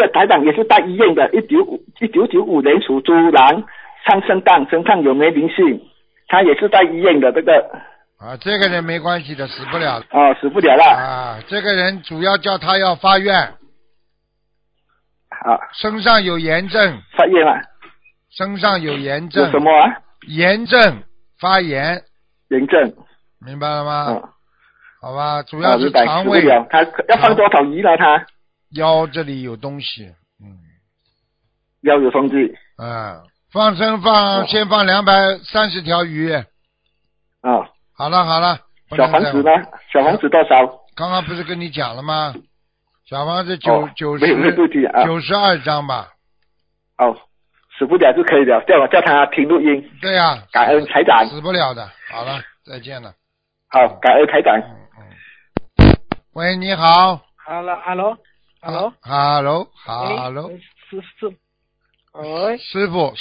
这台长也是在医院的，1995年属猪男，上升档身上有没灵性？他也是在医院的这个。 啊，这个人没关系的，死不了的。 哦，死不了了。 啊，这个人主要叫他要发愿。 啊。 身上有炎症。 发炎啊。 身上有炎症。 有什么啊？ 炎症，发炎。 炎症。 明白了吗？ 嗯。 好吧，主要是肠胃。 死不了，他要放多少鱼呢？他腰这里有东西。 腰有东西。 放生先放230条鱼。好了。 小房子呢？小房子多少？ 刚刚不是跟你讲了吗？小房子92张吧。 死不了就可以了，叫他听录音。 对呀。 感恩台长。 死不了的。好了，再见了。 好，感恩台长。 喂，你好。 Hello。 师傅。